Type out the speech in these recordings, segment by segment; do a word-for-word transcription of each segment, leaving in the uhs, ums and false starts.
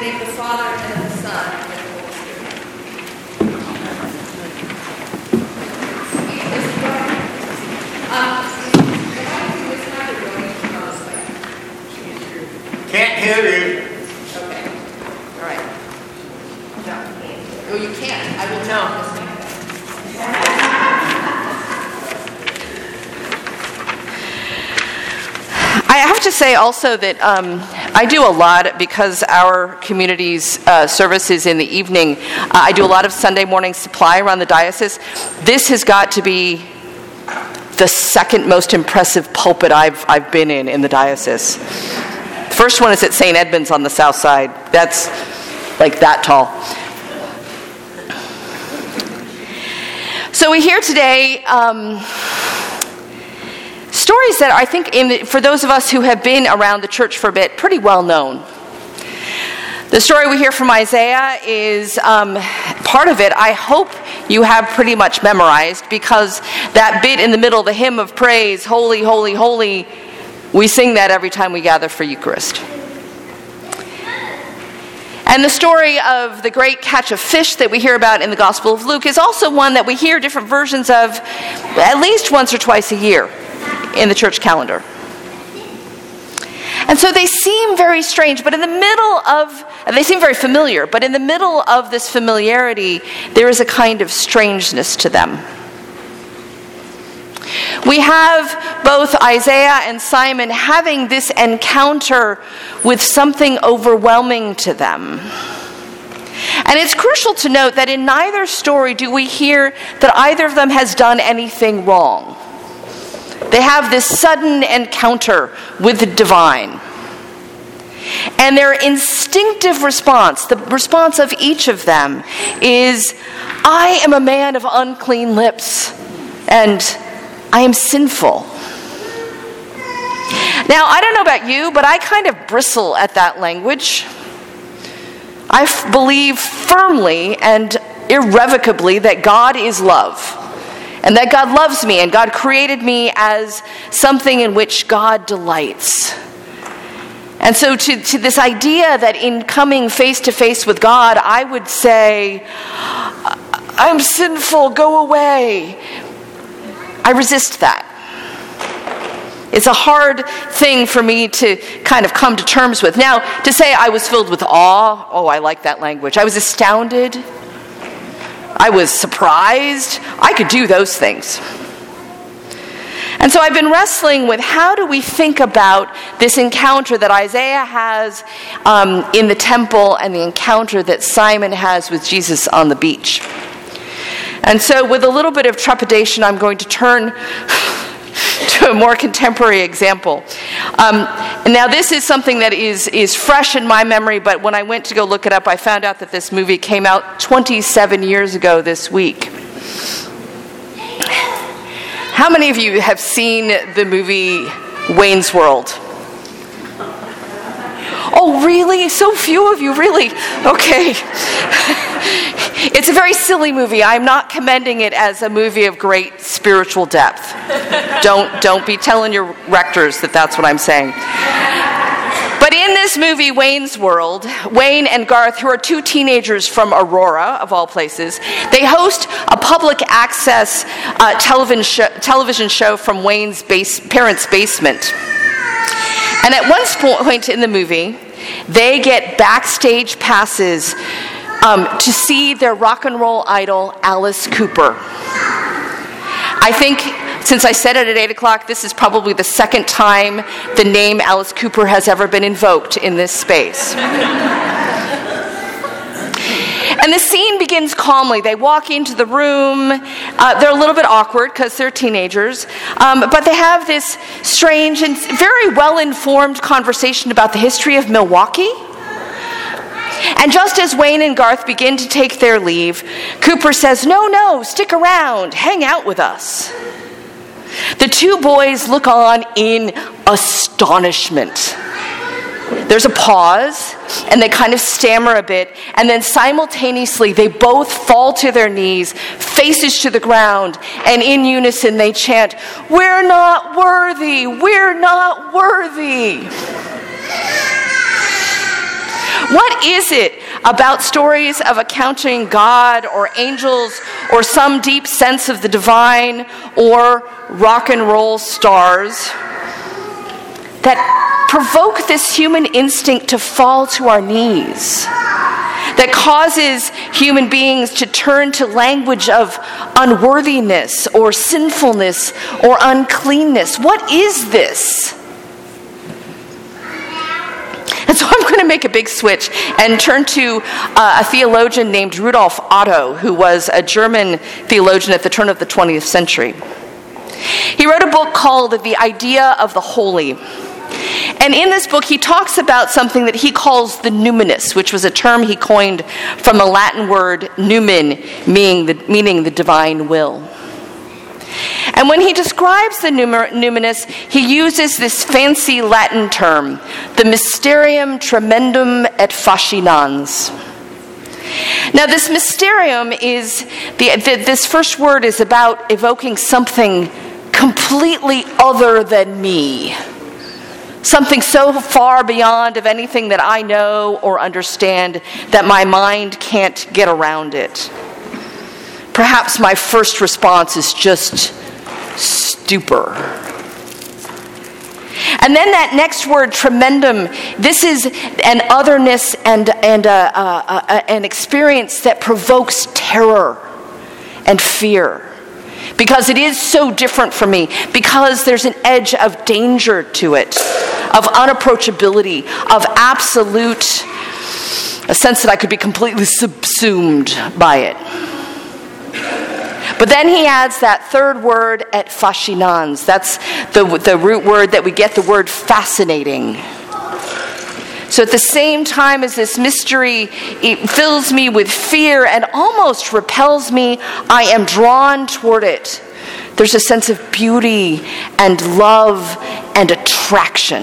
name of the Father, and of the Son, and of the Holy Spirit. Um, Can't hear you. Okay. All right. No. Oh, you can't. I will know. I have to say also that um, I do a lot, because our community's uh, service is in the evening. Uh, I do a lot of Sunday morning supply around the diocese. This has got to be the second most impressive pulpit I've I've been in in the diocese. The first one is at Saint Edmund's on the south side. That's like that tall. So we hear today um, stories that I think, in the, for those of us who have been around the church for a bit, pretty well known. The story we hear from Isaiah is um, part of it, I hope you have pretty much memorized, because that bit in the middle, the hymn of praise, holy, holy, holy, we sing that every time we gather for Eucharist. And the story of the great catch of fish that we hear about in the Gospel of Luke is also one that we hear different versions of at least once or twice a year in the church calendar. And so they seem very strange, but in the middle of, they seem very familiar, but in the middle of this familiarity, there is a kind of strangeness to them. We have both Isaiah and Simon having this encounter with something overwhelming to them. And it's crucial to note that in neither story do we hear that either of them has done anything wrong. They have this sudden encounter with the divine. And their instinctive response, the response of each of them, is, I am a man of unclean lips, and I am sinful. Now, I don't know about you, but I kind of bristle at that language. I f- believe firmly and irrevocably that God is love, and that God loves me, and God created me as something in which God delights. And so to, to this idea that in coming face to face with God, I would say, I'm sinful, go away. I resist that. It's a hard thing for me to kind of come to terms with. Now, to say I was filled with awe, oh, I like that language. I was astounded. I was surprised. I could do those things. And so I've been wrestling with, how do we think about this encounter that Isaiah has um, in the temple and the encounter that Simon has with Jesus on the beach? And so with a little bit of trepidation, I'm going to turn to a more contemporary example. Um, and now this is something that is, is fresh in my memory, but when I went to go look it up, I found out that this movie came out twenty-seven years ago this week. How many of you have seen the movie Wayne's World? Oh, really? So few of you, really? Okay. It's a very silly movie. I'm not commending it as a movie of great spiritual depth. Don't, don't be telling your rectors that that's what I'm saying. But in this movie, Wayne's World, Wayne and Garth, who are two teenagers from Aurora, of all places, they host a public access uh, television, show, television show from Wayne's base, parents' basement. And at one point in the movie, they get backstage passes um, to see their rock and roll idol, Alice Cooper. I think, since I said it at eight o'clock, this is probably the second time the name Alice Cooper has ever been invoked in this space. And the scene begins calmly. They walk into the room. Uh, they're a little bit awkward because they're teenagers. Um, but they have this strange and very well-informed conversation about the history of Milwaukee. And just as Wayne and Garth begin to take their leave, Cooper says, no, no, stick around. Hang out with us. The two boys look on in astonishment. There's a pause, and they kind of stammer a bit, and then simultaneously they both fall to their knees, faces to the ground, and in unison they chant, "We're not worthy, we're not worthy." What is it about stories of accounting God or angels or some deep sense of the divine or rock and roll stars that provoke this human instinct to fall to our knees? That causes human beings to turn to language of unworthiness or sinfulness or uncleanness. What is this? And so I'm going to make a big switch and turn to uh, a theologian named Rudolf Otto, who was a German theologian at the turn of the twentieth century. He wrote a book called The Idea of the Holy. And in this book, he talks about something that he calls the numinous, which was a term he coined from a Latin word numen, meaning the, meaning the divine will. And when he describes the numer- numinous, he uses this fancy Latin term, the mysterium tremendum et fascinans. Now, this mysterium is, the, the, this first word is about evoking something completely other than me. Something so far beyond of anything that I know or understand that my mind can't get around it. Perhaps my first response is just stupor. And then that next word, tremendum, this is an otherness and, and a, a, a, an experience that provokes terror and fear. Because it is so different from me. Because there's an edge of danger to it. Of unapproachability. Of absolute, a sense that I could be completely subsumed by it. But then he adds that third word, et fascinans. That's the, the root word that we get the word fascinating. So at the same time as this mystery, it fills me with fear and almost repels me, I am drawn toward it. There's a sense of beauty and love and attraction.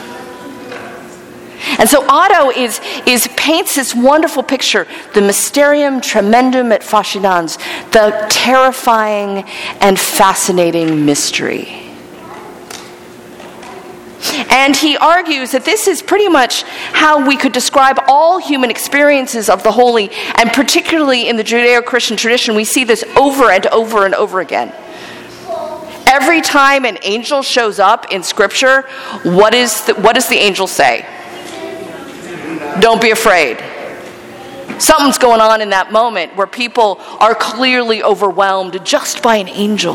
And so Otto is, is paints this wonderful picture, the mysterium tremendum et fascinans, the terrifying and fascinating mystery. And he argues that this is pretty much how we could describe all human experiences of the holy, and particularly in the Judeo-Christian tradition, we see this over and over and over again. Every time an angel shows up in Scripture, what is the, what does the angel say? Don't be afraid. Something's going on in that moment where people are clearly overwhelmed just by an angel.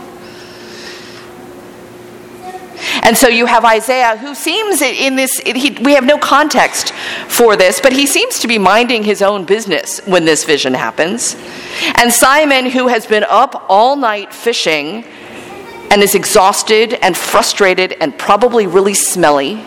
And so you have Isaiah, who seems in this, he, we have no context for this, but he seems to be minding his own business when this vision happens. And Simon, who has been up all night fishing and is exhausted and frustrated and probably really smelly.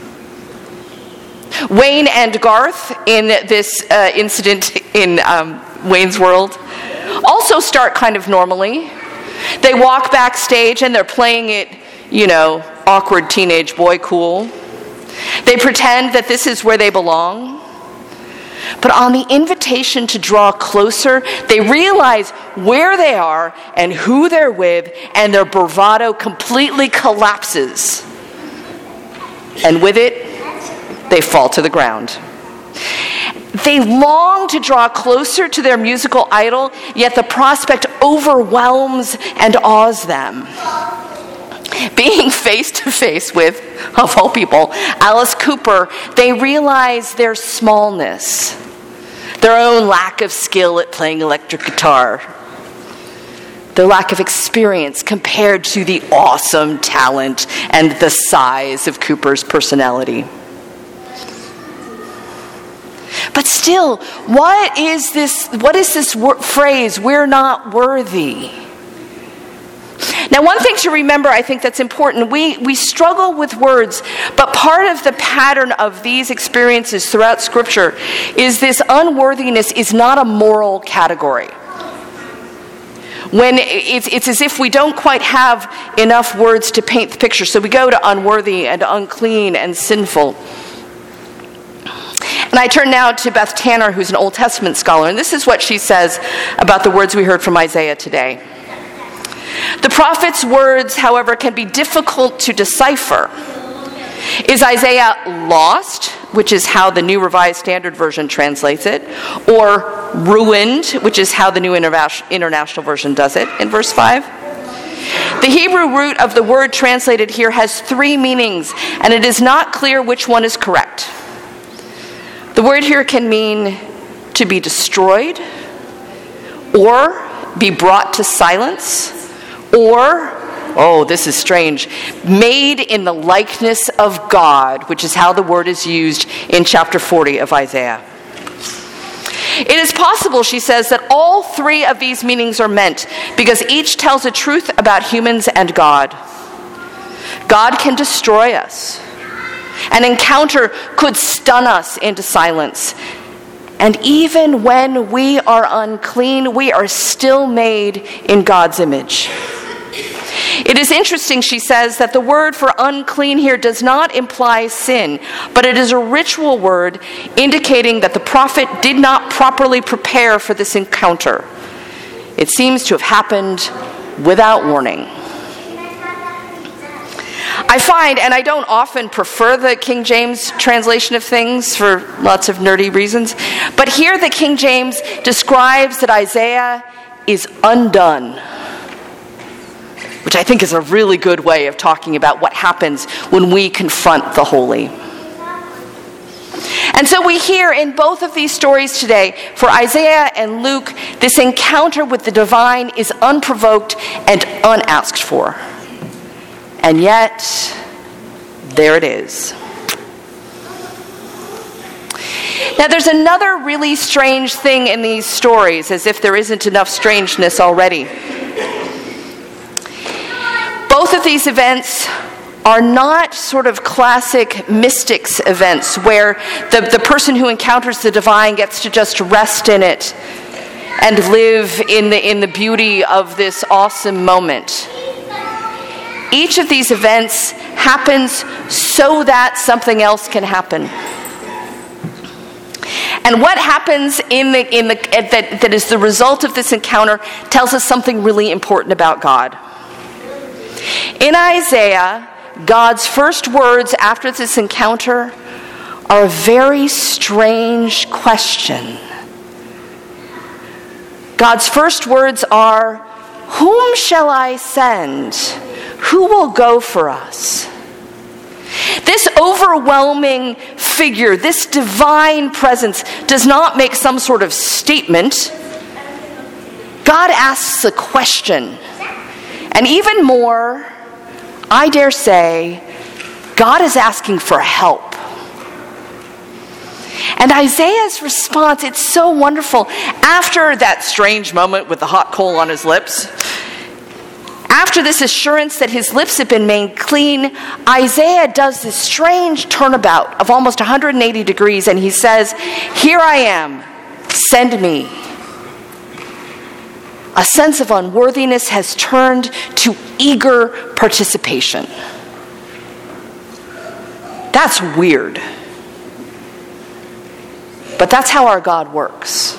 Wayne and Garth, in this uh, incident in um, Wayne's World, also start kind of normally. They walk backstage and they're playing it, you know, awkward teenage boy cool. They pretend that this is where they belong. But on the invitation to draw closer, they realize where they are and who they're with, and their bravado completely collapses. And with it, they fall to the ground. They long to draw closer to their musical idol, yet the prospect overwhelms and awes them. Being face to face with, of all people, Alice Cooper, they realize their smallness, their own lack of skill at playing electric guitar, their lack of experience compared to the awesome talent and the size of Cooper's personality. But still, what is this, what is this wor- phrase, we're not worthy? Now, one thing to remember, I think that's important, we, we struggle with words, but part of the pattern of these experiences throughout Scripture is this unworthiness is not a moral category. When it's, it's as if we don't quite have enough words to paint the picture, so we go to unworthy and unclean and sinful. And I turn now to Beth Tanner, who's an Old Testament scholar, and this is what she says about the words we heard from Isaiah today. The prophet's words, however, can be difficult to decipher. Is Isaiah lost which is how the New Revised Standard Version translates it, or ruined, which is how the New International Version does it in verse five. The Hebrew root of the word translated here has three meanings, and it is not clear which one is correct. The word here can mean to be destroyed, or be brought to silence, or, oh, this is strange, made in the likeness of God, which is how the word is used in chapter forty of Isaiah. It is possible, she says, that all three of these meanings are meant because each tells a truth about humans and God. God can destroy us. An encounter could stun us into silence. And even when we are unclean, we are still made in God's image. It is interesting, she says, that the word for unclean here does not imply sin, but it is a ritual word indicating that the prophet did not properly prepare for this encounter. It seems to have happened without warning. I find, and I don't often prefer the King James translation of things for lots of nerdy reasons, but here the King James describes that Isaiah is undone, which I think is a really good way of talking about what happens when we confront the holy. And so we hear in both of these stories today, for Isaiah and Luke, this encounter with the divine is unprovoked and unasked for. And yet, there it is. Now, there's another really strange thing in these stories, as if there isn't enough strangeness already. Both of these events are not sort of classic mystics events where the, the person who encounters the divine gets to just rest in it and live in the, in the beauty of this awesome moment. Each of these events happens so that something else can happen. And what happens in the in the that, that is the result of this encounter tells us something really important about God. In Isaiah, God's first words after this encounter are a very strange question. God's first words are, "Whom shall I send? Who will go for us?" This overwhelming figure, this divine presence, does not make some sort of statement. God asks a question. And even more, I dare say, God is asking for help. And Isaiah's response, it's so wonderful. After that strange moment with the hot coal on his lips, after this assurance that his lips have been made clean, Isaiah does this strange turnabout of almost one hundred eighty degrees, and he says, "Here I am, send me." A sense of unworthiness has turned to eager participation. That's weird. But that's how our God works.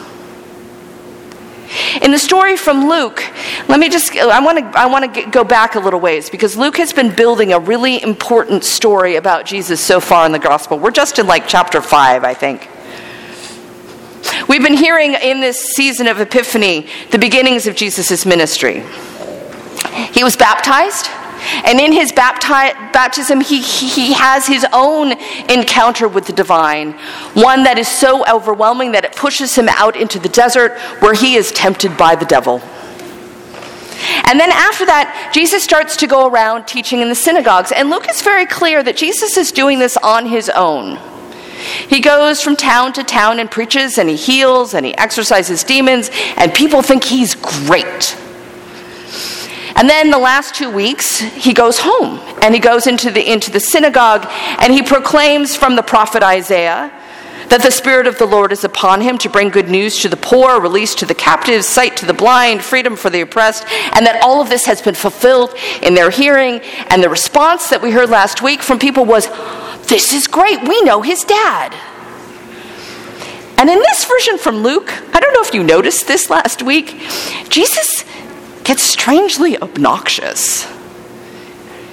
In the story from Luke, let me just, I want to I want to go back a little ways, because Luke has been building a really important story about Jesus so far in the gospel. We're just in like chapter five, I think. We've been hearing in this season of Epiphany the beginnings of Jesus' ministry. He was baptized, and in his bapti- baptism he, he has his own encounter with the divine, one that is so overwhelming that it pushes him out into the desert where he is tempted by the devil. And then after that, Jesus starts to go around teaching in the synagogues, and Luke is very clear that Jesus is doing this on his own. He goes from town to town and preaches, and he heals, and he exorcises demons, and people think he's great. And then the last two weeks, he goes home, and he goes into the into the synagogue, and he proclaims from the prophet Isaiah that the Spirit of the Lord is upon him to bring good news to the poor, release to the captives, sight to the blind, freedom for the oppressed, and that all of this has been fulfilled in their hearing. And the response that we heard last week from people was, "This is great, we know his dad." And in this version from Luke, I don't know if you noticed this last week, Jesus gets strangely obnoxious.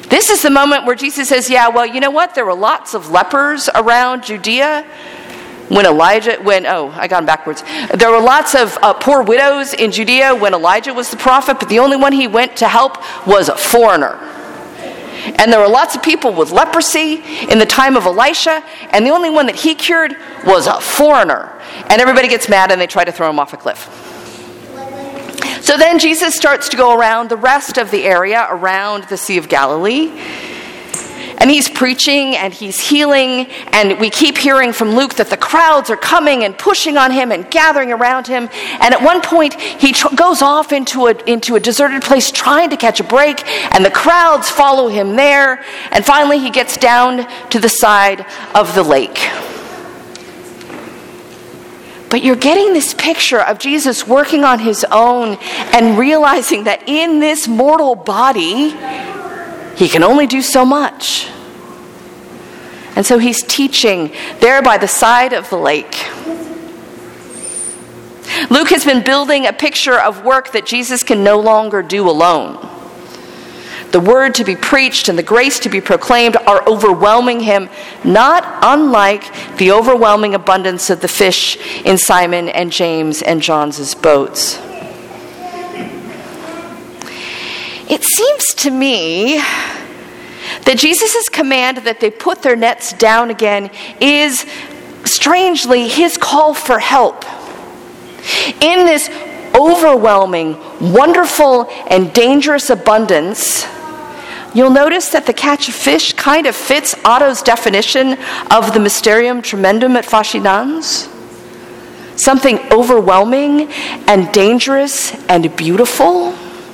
This is the moment where Jesus says, yeah, well, you know what? There were lots of lepers around Judea when Elijah, when, oh, I got him backwards. There were lots of uh, poor widows in Judea when Elijah was the prophet, but the only one he went to help was a foreigner. And there were lots of people with leprosy in the time of Elisha, and the only one that he cured was a foreigner. And everybody gets mad and they try to throw him off a cliff. So then Jesus starts to go around the rest of the area around the Sea of Galilee. And he's preaching and he's healing, and we keep hearing from Luke that the crowds are coming and pushing on him and gathering around him. And at one point, he tr- goes off into a, into a deserted place trying to catch a break, and the crowds follow him there. And finally, he gets down to the side of the lake. But you're getting this picture of Jesus working on his own and realizing that in this mortal body, he can only do so much. And so he's teaching there by the side of the lake. Luke has been building a picture of work that Jesus can no longer do alone. The word to be preached and the grace to be proclaimed are overwhelming him, not unlike the overwhelming abundance of the fish in Simon and James and John's boats. It seems to me that Jesus' command that they put their nets down again is, strangely, his call for help. In this overwhelming, wonderful, and dangerous abundance, you'll notice that the catch of fish kind of fits Otto's definition of the mysterium tremendum et fascinans. Something overwhelming and dangerous and beautiful.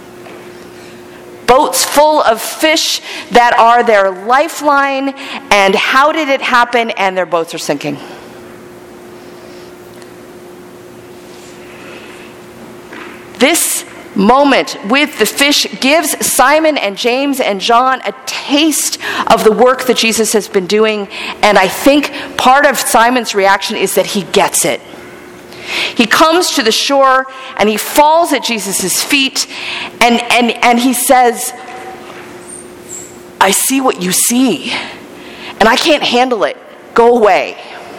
Boats full of fish that are their lifeline, and how did it happen? And their boats are sinking. This moment with the fish gives Simon and James and John a taste of the work that Jesus has been doing, and I think part of Simon's reaction is that he gets it. He comes to the shore and he falls at Jesus' feet, and, and, and he says, I see what you see, and I can't handle it. Go away.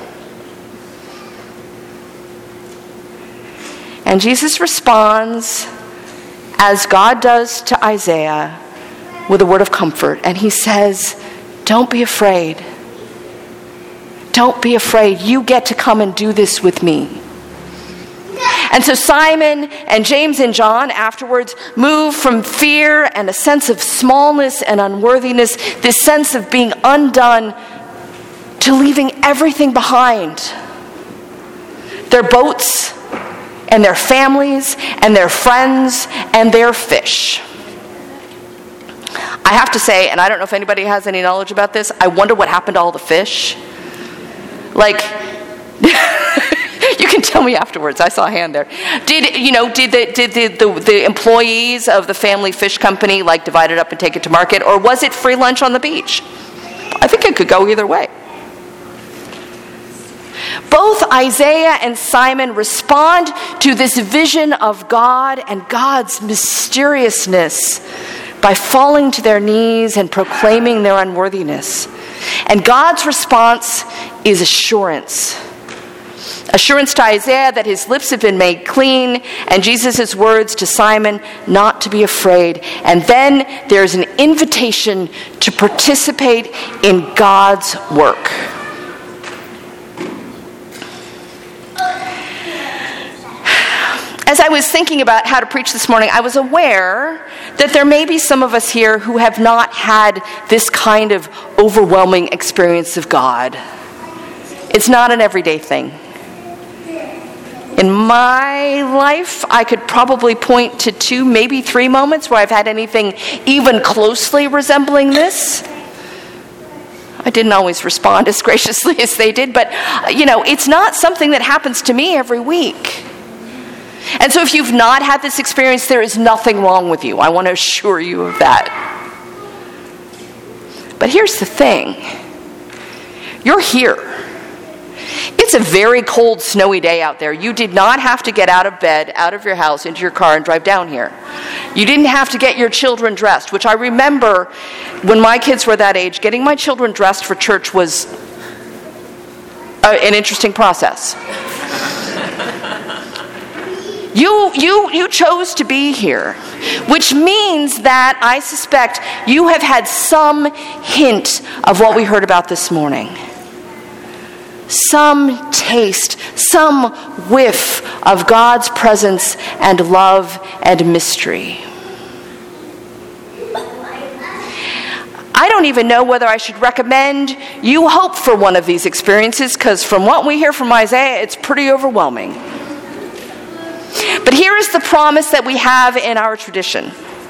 And Jesus responds, as God does to Isaiah, with a word of comfort. And he says, don't be afraid. Don't be afraid. You get to come and do this with me. And so Simon and James and John afterwards move from fear and a sense of smallness and unworthiness, this sense of being undone, to leaving everything behind. Their boats and their families and their friends and their fish. I have to say, and I don't know if anybody has any knowledge about this, I wonder what happened to all the fish. Like, you can tell me afterwards. I saw a hand there. Did you know? Did the did the, the the employees of the family fish company like divide it up and take it to market, or was it free lunch on the beach? I think it could go either way. Both Isaiah and Simon respond to this vision of God and God's mysteriousness by falling to their knees and proclaiming their unworthiness. And God's response is assurance. Assurance to Isaiah that his lips have been made clean, and Jesus' words to Simon not to be afraid. And then there's an invitation to participate in God's work. As I was thinking about how to preach this morning, I was aware that there may be some of us here who have not had this kind of overwhelming experience of God. It's not an everyday thing. In my life, I could probably point to two, maybe three moments where I've had anything even closely resembling this. I didn't always respond as graciously as they did, but, you know, it's not something that happens to me every week. And so if you've not had this experience, there is nothing wrong with you. I want to assure you of that. But here's the thing. You're here. It's a very cold, snowy day out there. You did not have to get out of bed, out of your house, into your car, and drive down here. You didn't have to get your children dressed, which I remember when my kids were that age, getting my children dressed for church was a, an interesting process. You, you, you chose to be here, which means that I suspect you have had some hint of what we heard about this morning. Some taste, some whiff of God's presence and love and mystery. I don't even know whether I should recommend you hope for one of these experiences, because from what we hear from Isaiah, it's pretty overwhelming. But here is the promise that we have in our tradition.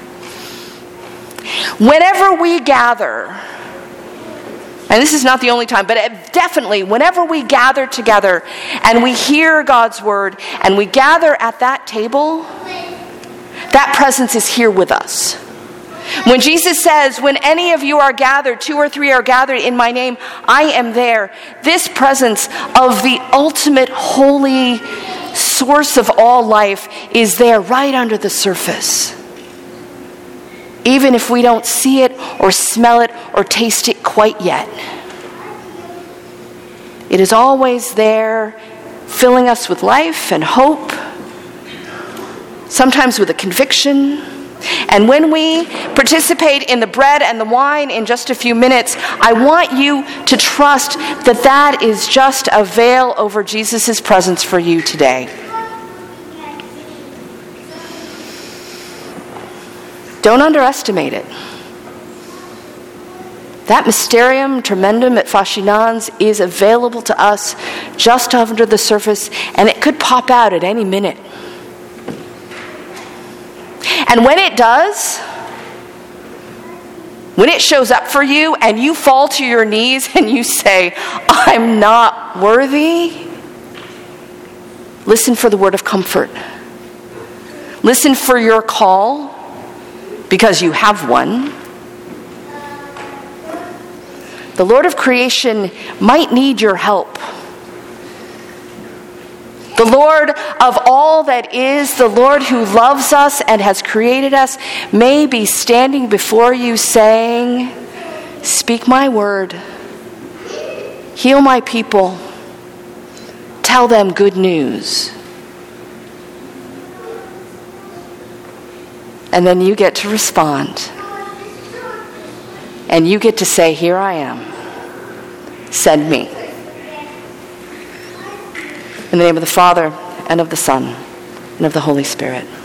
Whenever we gather, and this is not the only time, but definitely whenever we gather together and we hear God's word and we gather at that table, that presence is here with us. When Jesus says, when any of you are gathered, two or three are gathered in my name, I am there. This presence of the ultimate holy source of all life is there right under the surface. Even if we don't see it or smell it or taste it quite yet. It is always there, filling us with life and hope, sometimes with a conviction. And when we participate in the bread and the wine in just a few minutes, I want you to trust that that is just a veil over Jesus' presence for you today. Don't underestimate it. That mysterium tremendum et fascinans is available to us just under the surface, and it could pop out at any minute. And when it does, when it shows up for you and you fall to your knees and you say, I'm not worthy, listen for the word of comfort. Listen for your call, because you have one. The Lord of creation might need your help. The Lord of all that is, the Lord who loves us and has created us, may be standing before you saying, speak my word, heal my people, tell them good news. And then you get to respond. And you get to say, here I am. Send me. In the name of the Father, and of the Son, and of the Holy Spirit.